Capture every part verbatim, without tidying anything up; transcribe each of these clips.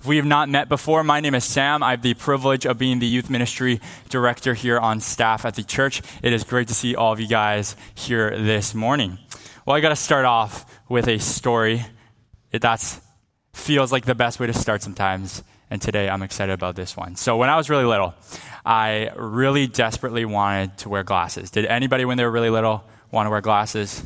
we have not met before, my name is Sam. I have the privilege of being the youth ministry director here on staff at the church. It is great to see all of you guys here this morning. Well, I got to start off with a story. It that's feels like the best way to start sometimes. And today I'm excited about this one. So when I was really little, I really desperately wanted to wear glasses. Did anybody when they were really little want to wear glasses?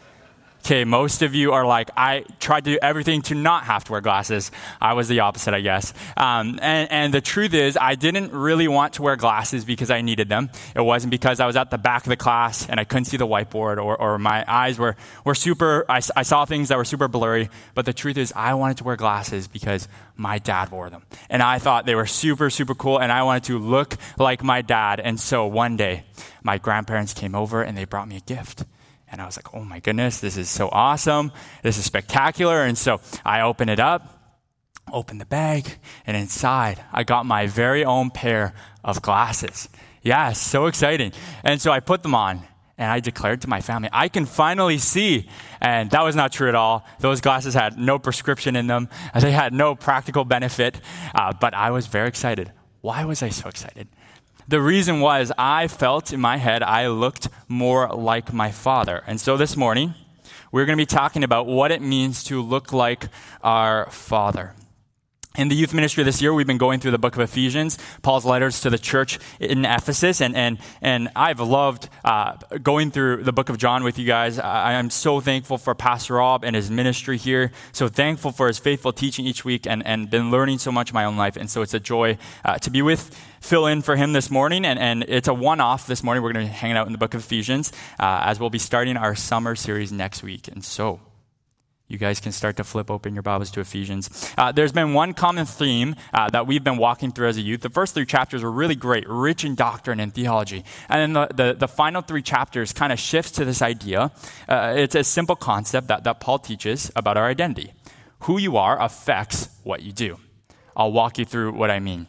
Okay, most of you are like, I tried to do everything to not have to wear glasses. I was the opposite, I guess. Um, and, and the truth is, I didn't really want to wear glasses because I needed them. It wasn't because I was at the back of the class and I couldn't see the whiteboard or, or my eyes were, were super, I, I saw things that were super blurry. But the truth is, I wanted to wear glasses because my dad wore them. And I thought they were super, super cool and I wanted to look like my dad. And so one day, my grandparents came over and they brought me a gift. And I was like, oh my goodness, this is so awesome. This is spectacular. And so I opened it up, opened the bag, and inside I got my very own pair of glasses. Yeah, so exciting. And so I put them on and I declared to my family, I can finally see. And that was not true at all. Those glasses had no prescription in them. They had no practical benefit. Uh, but I was very excited. Why was I so excited? The reason was I felt in my head I looked more like my father. And so this morning, we're going to be talking about what it means to look like our father. In the youth ministry this year, we've been going through the book of Ephesians, Paul's letters to the church in Ephesus, and and and I've loved uh, going through the book of John with you guys. I am so thankful for Pastor Rob and his ministry here, so thankful for his faithful teaching each week, and, and been learning so much in my own life, and so it's a joy uh, to be with, fill in for him this morning, and, and it's a one-off this morning. We're going to be hanging out in the book of Ephesians uh, as we'll be starting our summer series next week, and so you guys can start to flip open your Bibles to Ephesians. Uh, there's been one common theme uh, that we've been walking through as a youth. The first three chapters were really great, rich in doctrine and theology. And then the, the, the final three chapters kind of shifts to this idea. Uh, it's a simple concept that, that Paul teaches about our identity. Who you are affects what you do. I'll walk you through what I mean.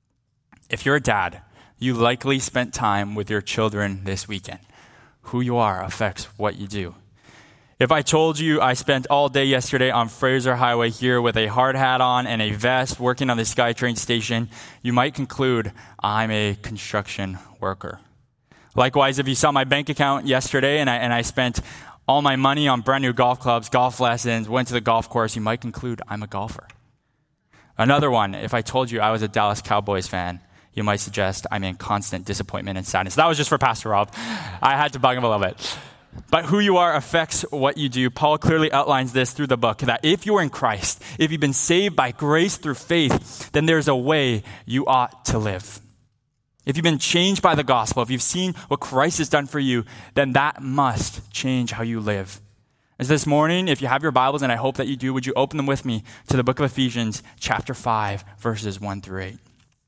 If you're a dad, you likely spent time with your children this weekend. Who you are affects what you do. If I told you I spent all day yesterday on Fraser Highway here with a hard hat on and a vest working on the SkyTrain station, you might conclude I'm a construction worker. Likewise, if you saw my bank account yesterday and I, and I spent all my money on brand new golf clubs, golf lessons, went to the golf course, you might conclude I'm a golfer. Another one, if I told you I was a Dallas Cowboys fan, you might suggest I'm in constant disappointment and sadness. That was just for Pastor Rob. I had to bug him a little bit. But who you are affects what you do. Paul clearly outlines this through the book, that if you are in Christ, if you've been saved by grace through faith, then there's a way you ought to live. If you've been changed by the gospel, if you've seen what Christ has done for you, then that must change how you live. As this morning, if you have your Bibles, and I hope that you do, would you open them with me to the book of Ephesians, chapter five, verses one through eight.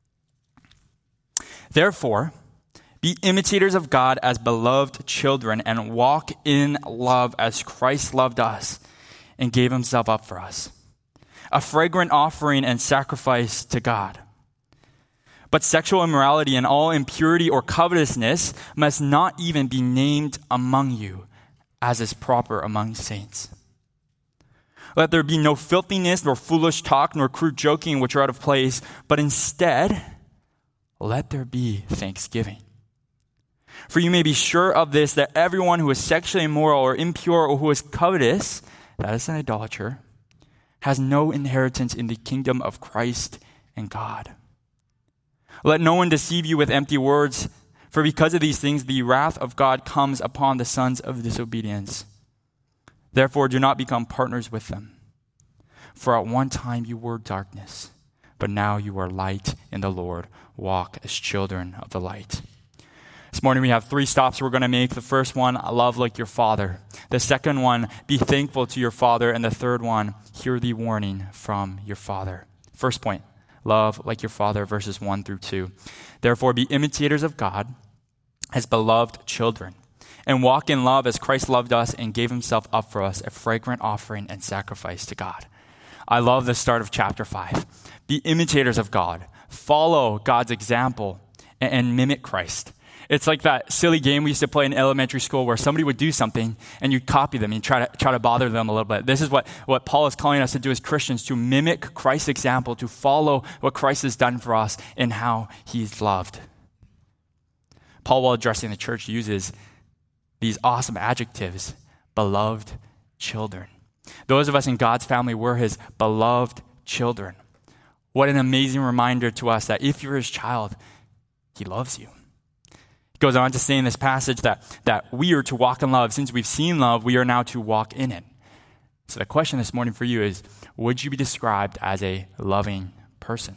Therefore, be imitators of God as beloved children and walk in love as Christ loved us and gave himself up for us, a fragrant offering and sacrifice to God. But sexual immorality and all impurity or covetousness must not even be named among you, as is proper among saints. Let there be no filthiness, nor foolish talk, nor crude joking which are out of place, but instead, let there be thanksgiving. For you may be sure of this, that everyone who is sexually immoral or impure or who is covetous, that is an idolater, has no inheritance in the kingdom of Christ and God. Let no one deceive you with empty words, for because of these things the wrath of God comes upon the sons of disobedience. Therefore do not become partners with them. For at one time you were darkness, but now you are light in the Lord. Walk as children of the light. This morning we have three stops we're going to make. The first one, love like your father. The second one, be thankful to your father. And the third one, hear the warning from your father. First point, love like your father, verses one through two. Therefore, be imitators of God as beloved children, and walk in love as Christ loved us and gave himself up for us, a fragrant offering and sacrifice to God. I love the start of chapter five. Be imitators of God. Follow God's example and, and mimic Christ. It's like that silly game we used to play in elementary school where somebody would do something and you'd copy them and try to try to bother them a little bit. This is what, what Paul is calling us to do as Christians, to mimic Christ's example, to follow what Christ has done for us and how he's loved. Paul, while addressing the church, uses these awesome adjectives: beloved children. Those of us in God's family, we're his beloved children. What an amazing reminder to us that if you're his child, he loves you. He goes on to say in this passage that, that we are to walk in love. Since we've seen love, we are now to walk in it. So the question this morning for you is, would you be described as a loving person?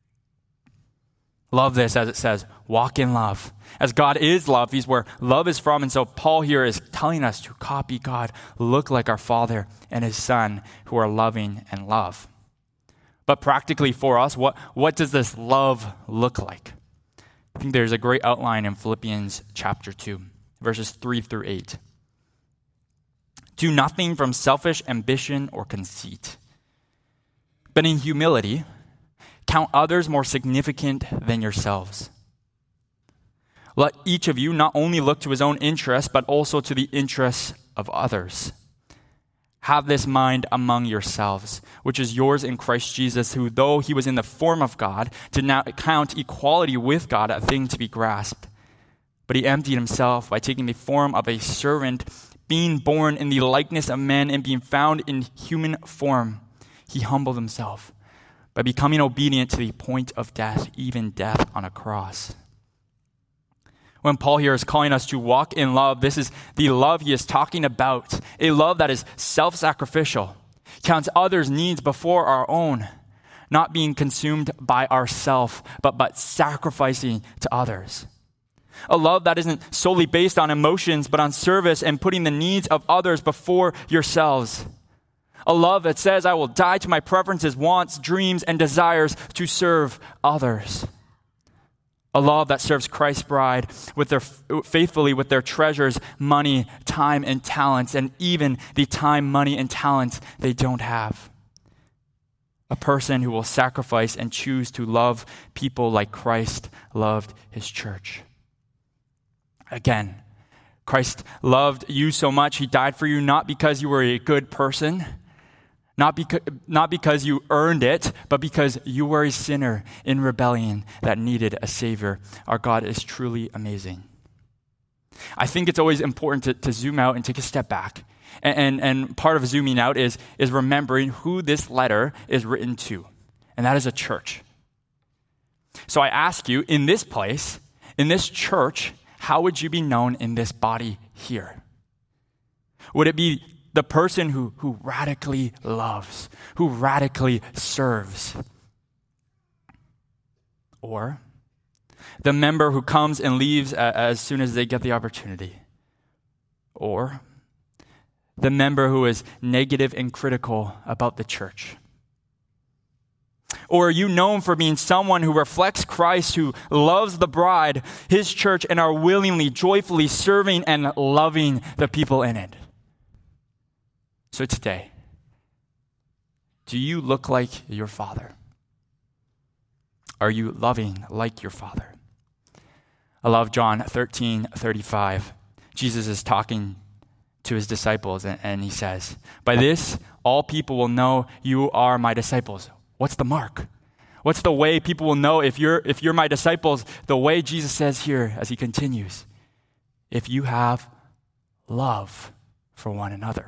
Love this, as it says, walk in love. As God is love, he's where love is from. And so Paul here is telling us to copy God, look like our Father and his Son who are loving and love. But practically for us, what, what does this love look like? I think there's a great outline in Philippians chapter two, verses three through eight. Do nothing from selfish ambition or conceit, but in humility, count others more significant than yourselves. Let each of you not only look to his own interests, but also to the interests of others. Have this mind among yourselves, which is yours in Christ Jesus, who, though he was in the form of God, did not count equality with God a thing to be grasped. But he emptied himself by taking the form of a servant, being born in the likeness of men and being found in human form. He humbled himself by becoming obedient to the point of death, even death on a cross. When Paul here is calling us to walk in love, this is the love he is talking about. A love that is self-sacrificial, counts others' needs before our own, not being consumed by ourself, but, but sacrificing to others. A love that isn't solely based on emotions, but on service and putting the needs of others before yourselves. A love that says, I will die to my preferences, wants, dreams, and desires to serve others. A love that serves Christ's bride with their, faithfully with their treasures, money, time, and talents, and even the time, money, and talents they don't have. A person who will sacrifice and choose to love people like Christ loved his church. Again, Christ loved you so much, he died for you not because you were a good person, Not because, not because you earned it, but because you were a sinner in rebellion that needed a Savior. Our God is truly amazing. I think it's always important to, to zoom out and take a step back. And, and, and part of zooming out is, is remembering who this letter is written to. And that is a church. So I ask you, in this place, in this church, how would you be known in this body here? Would it be the person who, who radically loves, who radically serves? Or the member who comes and leaves a, as soon as they get the opportunity? Or the member who is negative and critical about the church? Or are you known for being someone who reflects Christ, who loves the bride, his church, and are willingly, joyfully serving and loving the people in it? So today, do you look like your Father? Are you loving like your Father? I love John thirteen thirty-five. Jesus is talking to his disciples, and, and he says, by this, all people will know you are my disciples. What's the mark? What's the way people will know if you're, if you're my disciples? The way Jesus says here as he continues, if you have love for one another.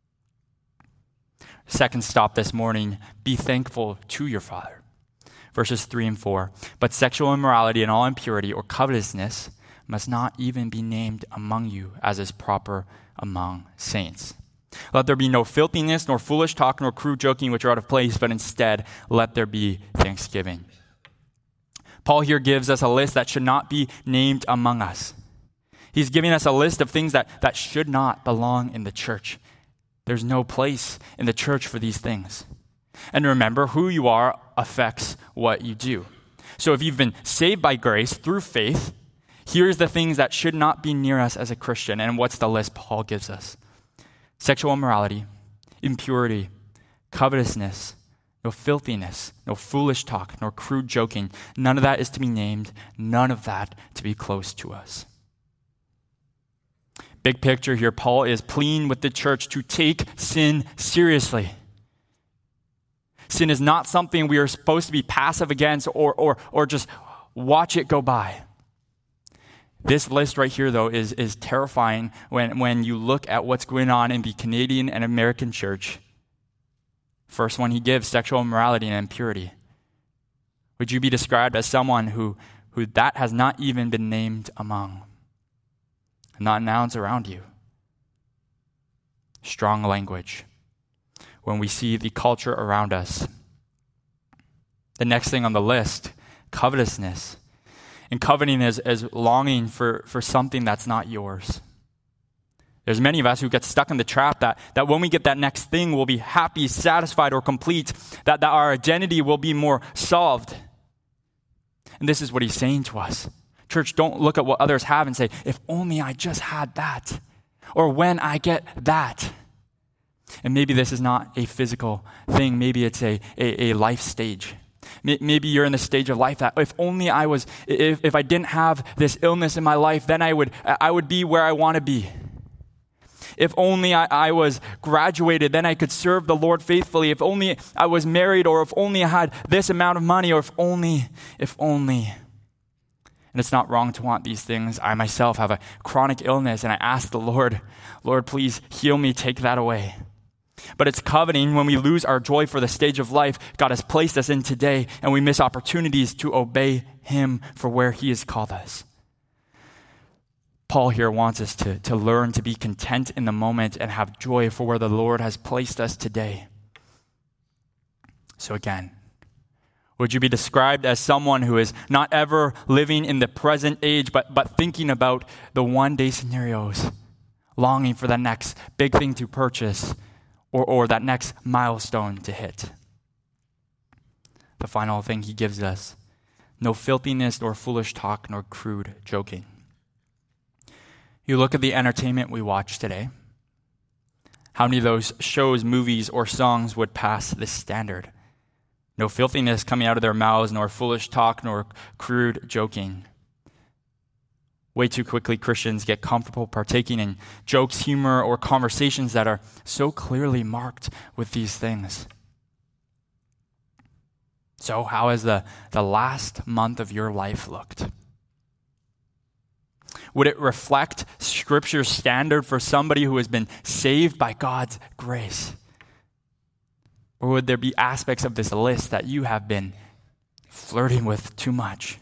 Second stop this morning, be thankful to your Father. Verses three and four. But sexual immorality and all impurity or covetousness must not even be named among you, as is proper among saints. Let there be no filthiness, nor foolish talk, nor crude joking, which are out of place, but instead let there be thanksgiving. Paul here gives us a list that should not be named among us. He's giving us a list of things that, that should not belong in the church. There's no place in the church for these things. And remember, who you are affects what you do. So if you've been saved by grace through faith, here's the things that should not be near us as a Christian. And what's the list Paul gives us? Sexual immorality, impurity, covetousness, no filthiness, no foolish talk, nor crude joking. None of that is to be named, none of that to be close to us. Big picture here, Paul is pleading with the church to take sin seriously. Sin is not something we are supposed to be passive against or, or, or just watch it go by. This list right here, though, is, is terrifying when, when you look at what's going on in the Canadian and American church. First one he gives, sexual immorality and impurity. Would you be described as someone who, who that has not even been named among? Not nouns around you. Strong language. When we see the culture around us. The next thing on the list, covetousness. And coveting is, is longing for, for something that's not yours. There's many of us who get stuck in the trap that, that when we get that next thing, we'll be happy, satisfied, or complete, that, that our identity will be more solved. And this is what he's saying to us. Church, don't look at what others have and say, if only I just had that, or when I get that. And maybe this is not a physical thing. Maybe it's a, a, a life stage. Maybe you're in the stage of life that if only I was, if, if I didn't have this illness in my life, then I would, I would be where I want to be. If only I, I was graduated, then I could serve the Lord faithfully. If only I was married, or if only I had this amount of money, or if only, if only. And it's not wrong to want these things. I myself have a chronic illness, and I ask the Lord, Lord, please heal me, take that away. But it's coveting when we lose our joy for the stage of life God has placed us in today, and we miss opportunities to obey Him for where He has called us. Paul here wants us to, to learn to be content in the moment and have joy for where the Lord has placed us today. So again, would you be described as someone who is not ever living in the present age, but, but thinking about the one-day scenarios, longing for the next big thing to purchase, or, or that next milestone to hit? The final thing he gives us, no filthiness, nor foolish talk, nor crude joking. You look at the entertainment we watch today. How many of those shows, movies, or songs would pass this standard? No filthiness coming out of their mouths, nor foolish talk, nor crude joking. Way too quickly, Christians get comfortable partaking in jokes, humor, or conversations that are so clearly marked with these things. So how has the, the last month of your life looked? Would it reflect Scripture's standard for somebody who has been saved by God's grace? Or would there be aspects of this list that you have been flirting with too much?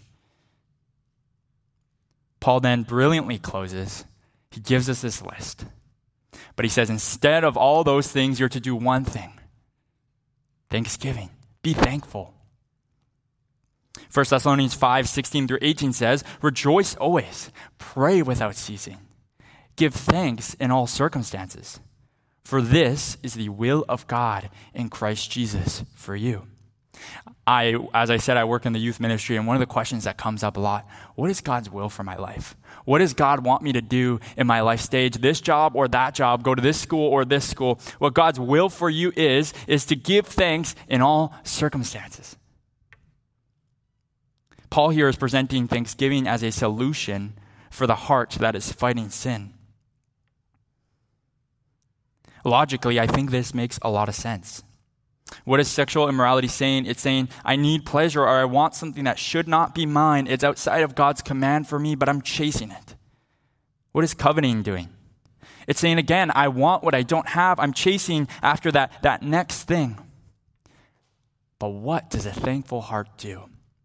Paul then brilliantly closes. He gives us this list. But he says, instead of all those things, you're to do one thing. Thanksgiving. Be thankful. First Thessalonians five, sixteen through eighteen says, rejoice always, pray without ceasing, give thanks in all circumstances, for this is the will of God in Christ Jesus for you. I, as I said, I work in the youth ministry, and one of the questions that comes up a lot, what is God's will for my life? What does God want me to do in my life stage? This job or that job, go to this school or this school. What God's will for you is, is to give thanks in all circumstances. Paul here is presenting thanksgiving as a solution for the heart that is fighting sin. Logically, I think this makes a lot of sense. What is sexual immorality saying? It's saying, I need pleasure, or I want something that should not be mine. It's outside of God's command for me, but I'm chasing it. What is coveting doing? It's saying, again, I want what I don't have. I'm chasing after that, that next thing. But what does a thankful heart do?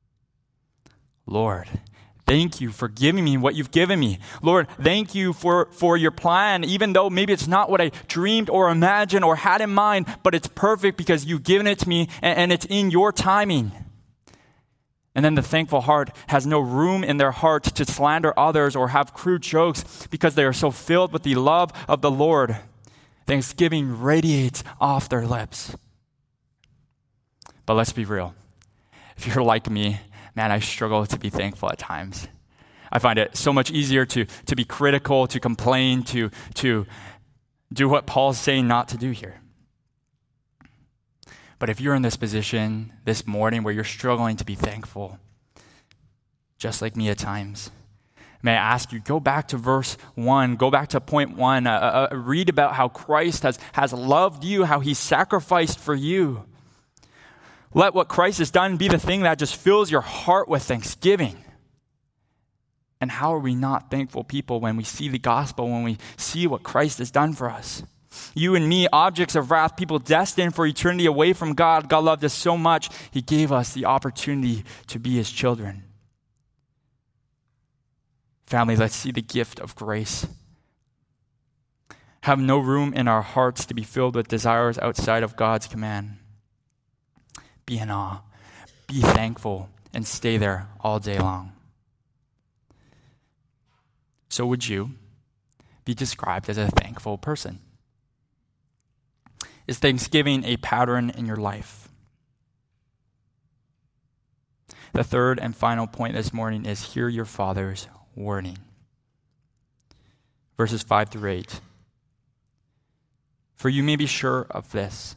Lord, thank you for giving me what you've given me. Lord, thank you for, for your plan, even though maybe it's not what I dreamed or imagined or had in mind, but it's perfect because you've given it to me and, and it's in your timing. And then the thankful heart has no room in their heart to slander others or have crude jokes because they are so filled with the love of the Lord. Thanksgiving radiates off their lips. But let's be real. If you're like me, man, I struggle to be thankful at times. I find it so much easier to, to be critical, to complain, to, to do what Paul's saying not to do here. But if you're in this position this morning where you're struggling to be thankful, just like me at times, may I ask you, go back to verse one, go back to point one, uh, uh, read about how Christ has, has loved you, how he sacrificed for you. Let what Christ has done be the thing that just fills your heart with thanksgiving. And how are we not thankful people when we see the gospel, when we see what Christ has done for us? You and me, objects of wrath, people destined for eternity away from God. God loved us so much, he gave us the opportunity to be his children. Family, let's see the gift of grace. Have no room in our hearts to be filled with desires outside of God's command. Be in awe, be thankful, and stay there all day long. So would you be described as a thankful person? Is Thanksgiving a pattern in your life? The third and final point this morning is hear your Father's warning. Verses five through eight. For you may be sure of this.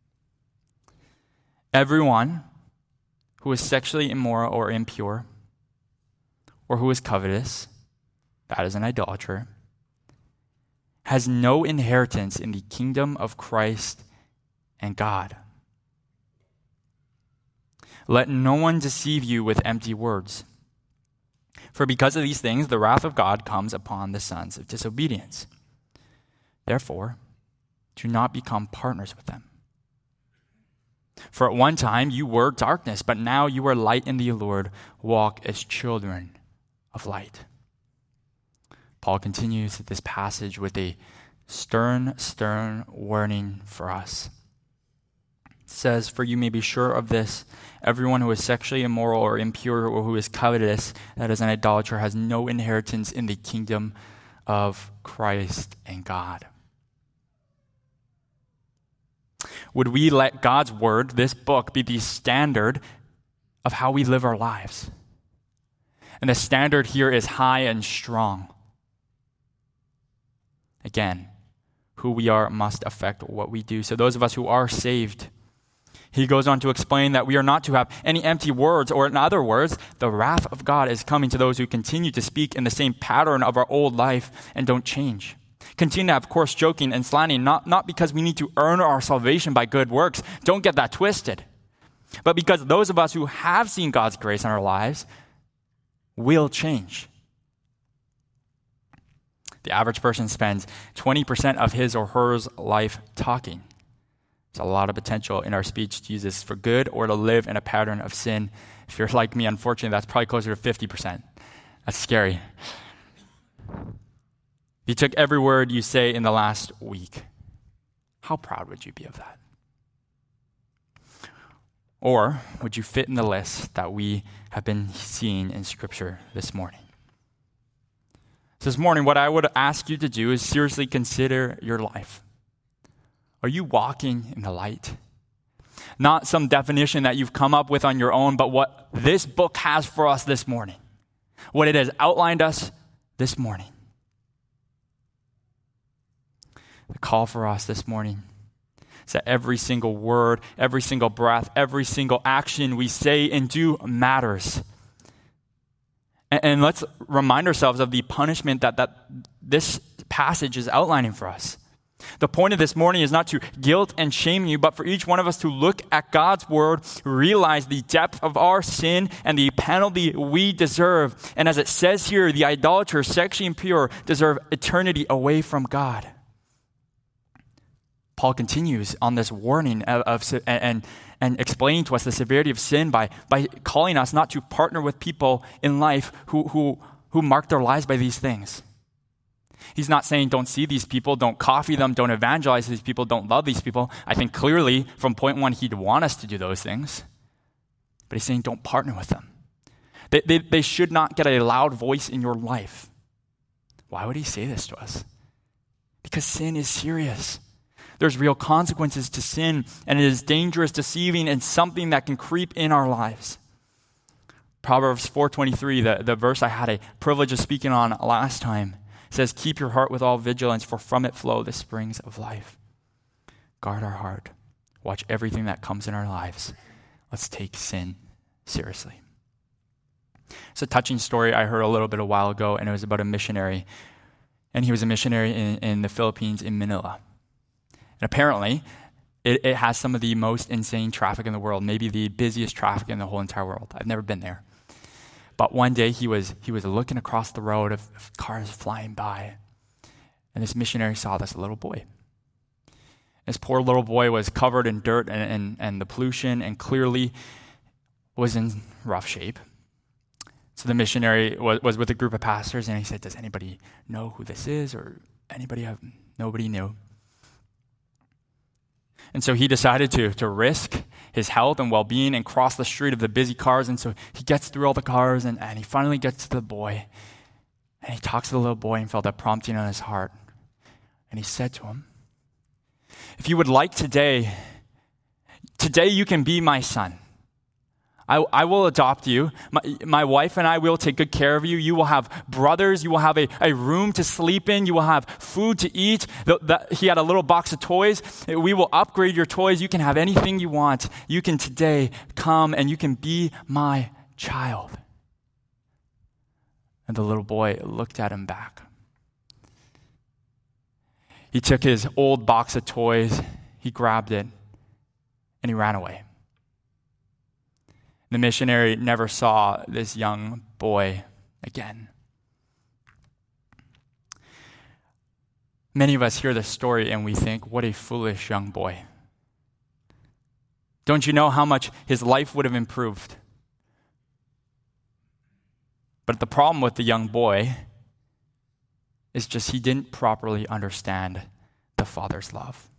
Everyone who is sexually immoral or impure, or who is covetous, that is an idolater, has no inheritance in the kingdom of Christ and God. Let no one deceive you with empty words. For because of these things, the wrath of God comes upon the sons of disobedience. Therefore, do not become partners with them. For at one time you were darkness, but now you are light in the Lord. Walk as children of light. Paul continues this passage with a stern, stern warning for us. It says, for you may be sure of this, everyone who is sexually immoral or impure or who is covetous, that is an idolater, has no inheritance in the kingdom of Christ and God. Would we let God's word, this book, be the standard of how we live our lives? And the standard here is high and strong. Again, who we are must affect what we do. So those of us who are saved, he goes on to explain that we are not to have any empty words, or in other words, the wrath of God is coming to those who continue to speak in the same pattern of our old life and don't change. Continue to have coarse joking and slandering, not, not because we need to earn our salvation by good works. Don't get that twisted. But because those of us who have seen God's grace in our lives will change. The average person spends twenty percent of his or her life talking. There's a lot of potential in our speech to use this for good or to live in a pattern of sin. If you're like me, unfortunately, that's probably closer to fifty percent. That's scary. If you took every word you say in the last week, how proud would you be of that? Or would you fit in the list that we have been seeing in Scripture this morning? So this morning, what I would ask you to do is seriously consider your life. Are you walking in the light? Not some definition that you've come up with on your own, but what this book has for us this morning. What it has outlined us this morning. The call for us this morning is that every single word, every single breath, every single action we say and do matters. And, and let's remind ourselves of the punishment that, that this passage is outlining for us. The point of this morning is not to guilt and shame you, but for each one of us to look at God's word, realize the depth of our sin and the penalty we deserve. And as it says here, the idolater, sexually impure, deserve eternity away from God. Paul continues on this warning of, of and, and explaining to us the severity of sin by, by calling us not to partner with people in life who, who, who mark their lives by these things. He's not saying don't see these people, don't coffee them, don't evangelize these people, don't love these people. I think clearly from point one, he'd want us to do those things. But he's saying don't partner with them. They, they, they should not get a loud voice in your life. Why would he say this to us? Because sin is serious. There's real consequences to sin, and it is dangerous, deceiving, and something that can creep in our lives. Proverbs four twenty-three, the, the verse I had a privilege of speaking on last time, says, keep your heart with all vigilance, for from it flow the springs of life. Guard our heart. watch everything that comes in our lives. Let's take sin seriously. It's a touching story I heard a little bit a while ago, and it was about a missionary. And he was a missionary in, in the Philippines, in Manila. And apparently, it, it has some of the most insane traffic in the world, maybe the busiest traffic in the whole entire world. I've never been there. But one day he was he was looking across the road of, of cars flying by, and this missionary saw this little boy. This poor little boy was covered in dirt and, and, and the pollution, and clearly was in rough shape. So the missionary was, was with a group of pastors, and he said, does anybody know who this is? Or anybody have, nobody knew. And so he decided to, to risk his health and well-being and cross the street of the busy cars. And so he gets through all the cars, and, and he finally gets to the boy. And he talks to the little boy and felt a prompting on his heart. And he said to him, if you would like today, today you can be my son. I, I will adopt you. My, my wife and I will take good care of you. You will have brothers. You will have a, a room to sleep in. You will have food to eat. The, the, he had a little box of toys. We will upgrade your toys. You can have anything you want. You can today come and you can be my child. And the little boy looked at him back. He took his old box of toys. He grabbed it and he ran away. The missionary never saw this young boy again. Many of us hear this story and we think, what a foolish young boy. Don't you know how much his life would have improved? But the problem with the young boy is just he didn't properly understand the Father's love.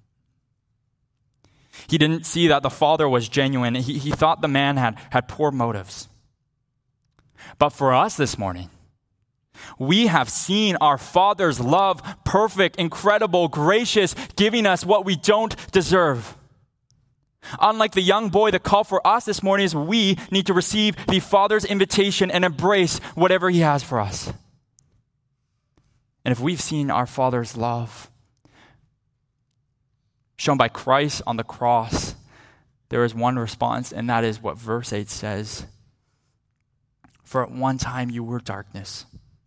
He didn't see that the Father was genuine. He, he thought the man had, had poor motives. But for us this morning, we have seen our Father's love, perfect, incredible, gracious, giving us what we don't deserve. Unlike the young boy, the call for us this morning is we need to receive the Father's invitation and embrace whatever He has for us. And if we've seen our Father's love shown by Christ on the cross, there is one response, and that is what verse eight says. For at one time you were darkness,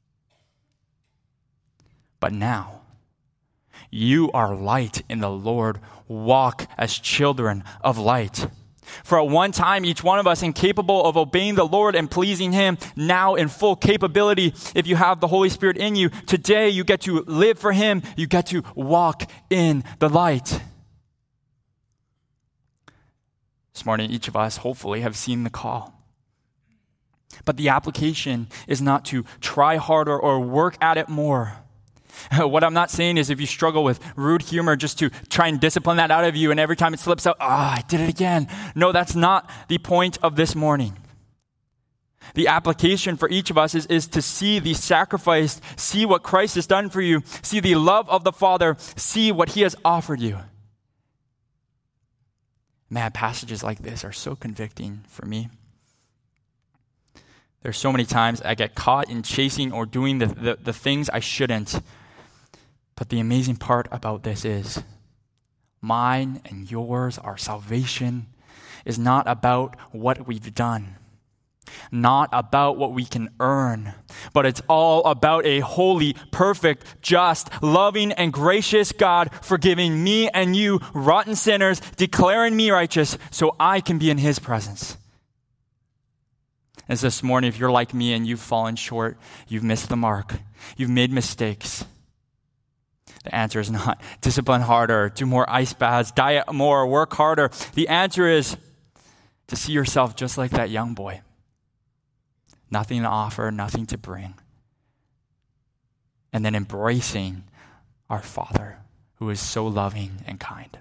but now you are light in the Lord. Walk as children of light. For at one time, each one of us incapable of obeying the Lord and pleasing Him, now in full capability, if you have the Holy Spirit in you, today you get to live for Him. You get to walk in the light. This morning, each of us, hopefully, have seen the call. But the application is not to try harder or work at it more. What I'm not saying is if you struggle with rude humor, just to try and discipline that out of you, and every time it slips out, ah, oh, I did it again. No, that's not the point of this morning. The application for each of us is, is to see the sacrifice, see what Christ has done for you, see the love of the Father, see what He has offered you. Man, passages like this are so convicting for me. There's so many times I get caught in chasing or doing the, the, the things I shouldn't. But the amazing part about this is mine and yours, our salvation, is not about what we've done, not about what we can earn, but it's all about a holy, perfect, just, loving, and gracious God forgiving me and you, rotten sinners, declaring me righteous so I can be in His presence. As this morning, if you're like me and you've fallen short, you've missed the mark, you've made mistakes, the answer is not discipline harder, do more ice baths, diet more, work harder. The answer is to see yourself just like that young boy. Nothing to offer, nothing to bring. And then embracing our Father who is so loving and kind.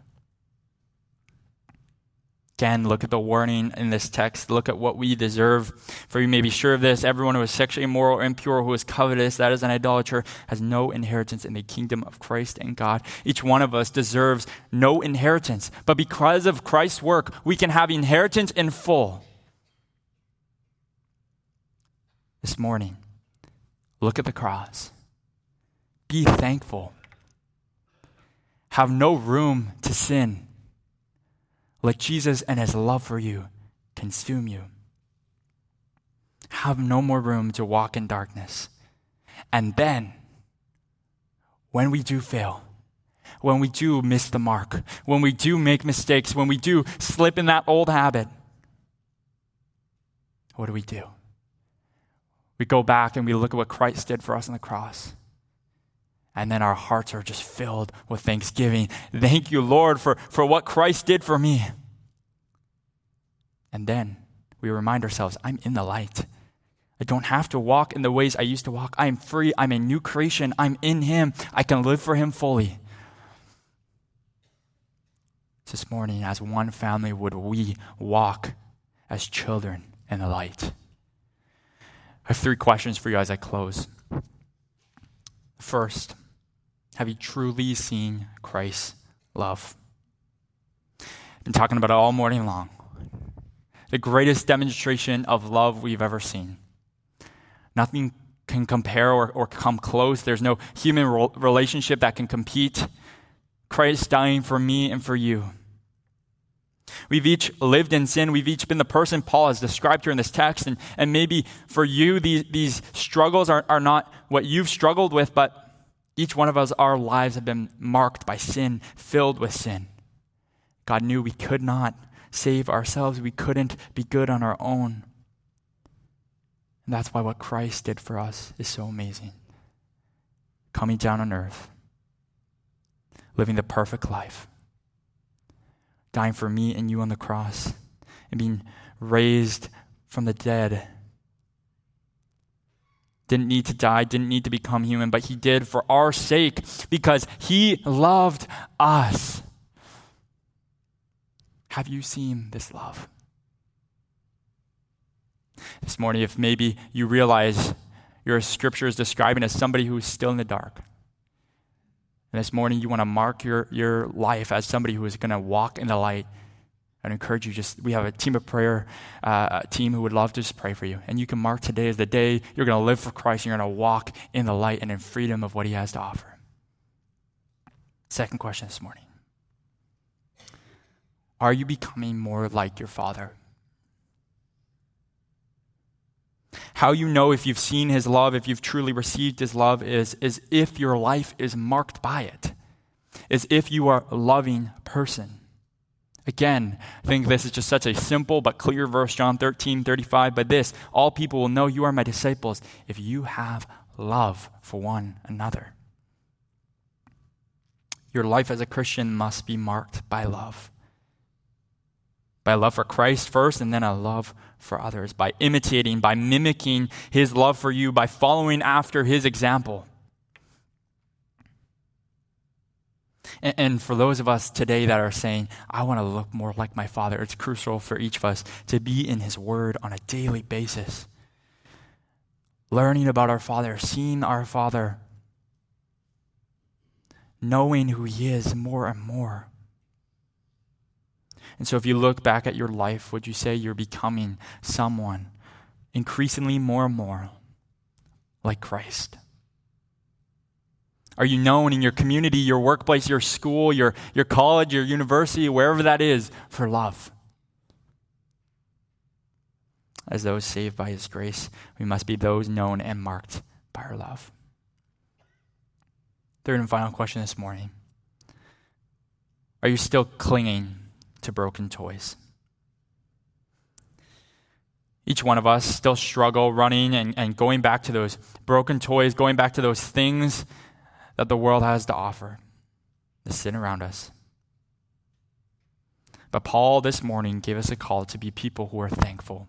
Again, look at the warning in this text. Look at what we deserve. For you may be sure of this, everyone who is sexually immoral or impure, who is covetous, that is an idolater, has no inheritance in the kingdom of Christ and God. Each one of us deserves no inheritance. But because of Christ's work, we can have inheritance in full. This morning, look at the cross. Be thankful. Have no room to sin. Let Jesus and his love for you consume you. Have no more room to walk in darkness. And then, when we do fail, when we do miss the mark, when we do make mistakes, when we do slip in that old habit, what do we do? We go back and we look at what Christ did for us on the cross. And then our hearts are just filled with thanksgiving. Thank you, Lord, for, for what Christ did for me. And then we remind ourselves, I'm in the light. I don't have to walk in the ways I used to walk. I am free. I'm a new creation. I'm in him. I can live for him fully. This morning, as one family, would we walk as children in the light? I have three questions for you as I close. First, have you truly seen Christ's love? I've been talking about it all morning long. The greatest demonstration of love we've ever seen. Nothing can compare or, or come close. There's no human ro- relationship that can compete. Christ dying for me and for you. We've each lived in sin. We've each been the person Paul has described here in this text. And, and maybe for you, these, these struggles are, are not what you've struggled with, but each one of us, our lives have been marked by sin, filled with sin. God knew we could not save ourselves. We couldn't be good on our own. And that's why what Christ did for us is so amazing. Coming down on earth, living the perfect life, dying for me and you on the cross, and being raised from the dead. Didn't need to die, didn't need to become human, but he did for our sake because he loved us. Have you seen this love? This morning, if maybe you realize your scripture is describing as somebody who is still in the dark, and this morning you want to mark your, your life as somebody who is going to walk in the light, I'd encourage you, just we have a team of prayer, uh, a team who would love to just pray for you. And you can mark today as the day you're going to live for Christ, and you're going to walk in the light and in freedom of what he has to offer. Second question this morning. Are you becoming more like your Father? How you know if you've seen his love, if you've truly received his love, is, is if your life is marked by it. Is if you are a loving person. Again, I think this is just such a simple but clear verse, John thirteen thirty-five. But this, all people will know you are my disciples if you have love for one another. Your life as a Christian must be marked by love. By love for Christ first, and then a love for others. By imitating, by mimicking his love for you, by following after his example. And, and for those of us today that are saying, I want to look more like my Father, it's crucial for each of us to be in his word on a daily basis. Learning about our Father, seeing our Father, knowing who he is more and more. And so if you look back at your life, would you say you're becoming someone increasingly more and more like Christ? Are you known in your community, your workplace, your school, your, your college, your university, wherever that is, for love? As those saved by his grace, we must be those known and marked by our love. Third and final question this morning. Are you still clinging to broken toys? Each one of us still struggle running and, and going back to those broken toys, going back to those things that the world has to offer, the sin around us. But Paul this morning gave us a call to be people who are thankful.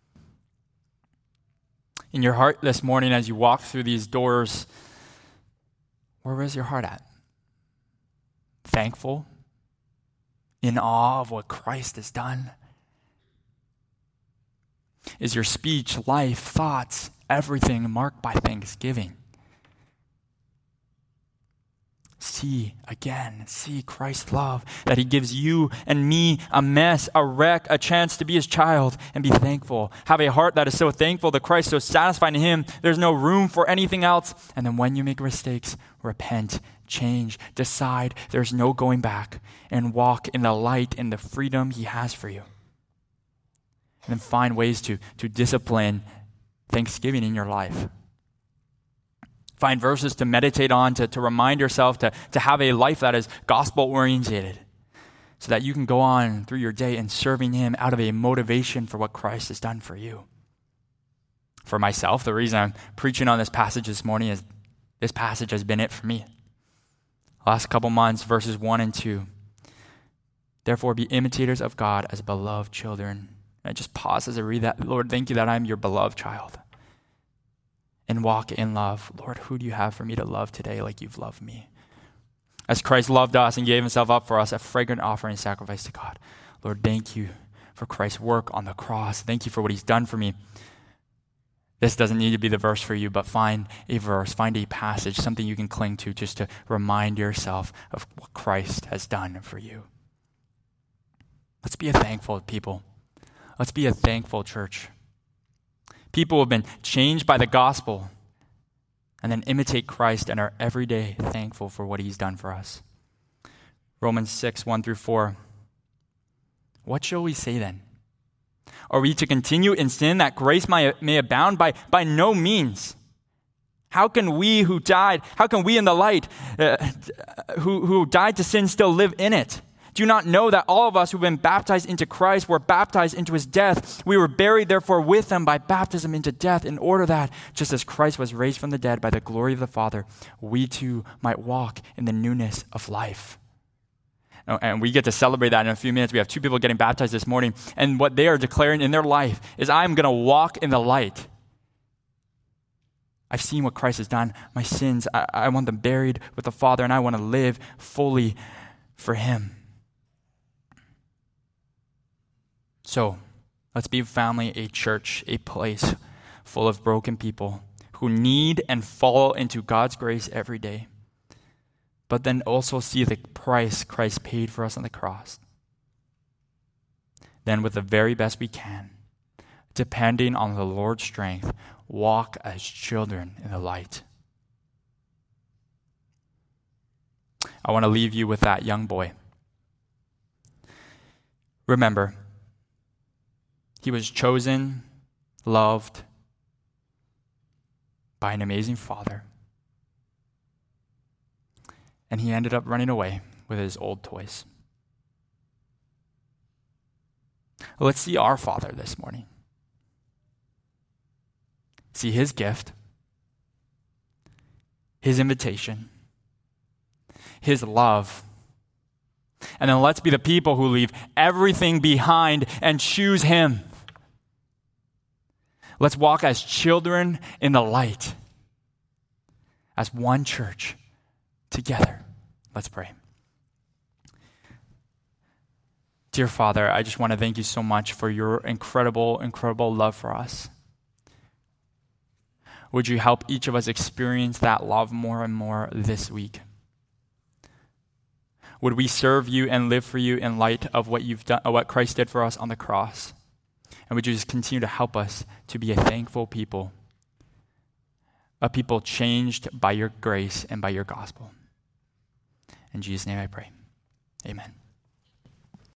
In your heart this morning as you walk through these doors, where is your heart at? Thankful? In awe of what Christ has done? Is your speech, life, thoughts, everything marked by thanksgiving? See again, see Christ's love, that he gives you and me a mess, a wreck, a chance to be his child and be thankful. Have a heart that is so thankful to Christ, so satisfied in him, there's no room for anything else. And then when you make mistakes, repent, change, decide there's no going back, and walk in the light and the freedom he has for you. And then find ways to, to discipline thanksgiving in your life. Find verses to meditate on, to, to remind yourself to, to have a life that is gospel-oriented, so that you can go on through your day and serving him out of a motivation for what Christ has done for you. For myself, the reason I'm preaching on this passage this morning is this passage has been it for me. Last couple months, verses one and two. Therefore, be imitators of God as beloved children. And I just pause as I read that. Lord, thank you that I'm your beloved child. And walk in love. Lord, who do you have for me to love today like you've loved me? As Christ loved us and gave himself up for us, a fragrant offering and sacrifice to God. Lord, thank you for Christ's work on the cross. Thank you for what he's done for me. This doesn't need to be the verse for you, but find a verse, find a passage, something you can cling to just to remind yourself of what Christ has done for you. Let's be a thankful people. Let's be a thankful church. People have been changed by the gospel and then imitate Christ and are every day thankful for what he's done for us. Romans six, one through four. What shall we say then? Are we to continue in sin that grace may, may abound? By, by no means. How can we who died, how can we in the light uh, who, who died to sin still live in it? Do you not know that all of us who've been baptized into Christ were baptized into his death? We were buried therefore with him by baptism into death, in order that, just as Christ was raised from the dead by the glory of the Father, we too might walk in the newness of life. And we get to celebrate that in a few minutes. We have two people getting baptized this morning. And what they are declaring in their life is, I'm going to walk in the light. I've seen what Christ has done. My sins, I, I want them buried with the Father, and I want to live fully for him. So, let's be a family, a church, a place full of broken people who need and fall into God's grace every day, but then also see the price Christ paid for us on the cross. Then with the very best we can, depending on the Lord's strength, walk as children in the light. I want to leave you with that young boy. Remember, he was chosen, loved by an amazing Father. And he ended up running away with his old toys. Let's see our Father this morning. See his gift, his invitation, his love. And then let's be the people who leave everything behind and choose him. Let's walk as children in the light, as one church together. Let's pray. Dear Father, I just want to thank you so much for your incredible, incredible love for us. Would you help each of us experience that love more and more this week? Would we serve you and live for you in light of what you've done, what Christ did for us on the cross? And would you just continue to help us to be a thankful people, a people changed by your grace and by your gospel? In Jesus' name I pray. Amen.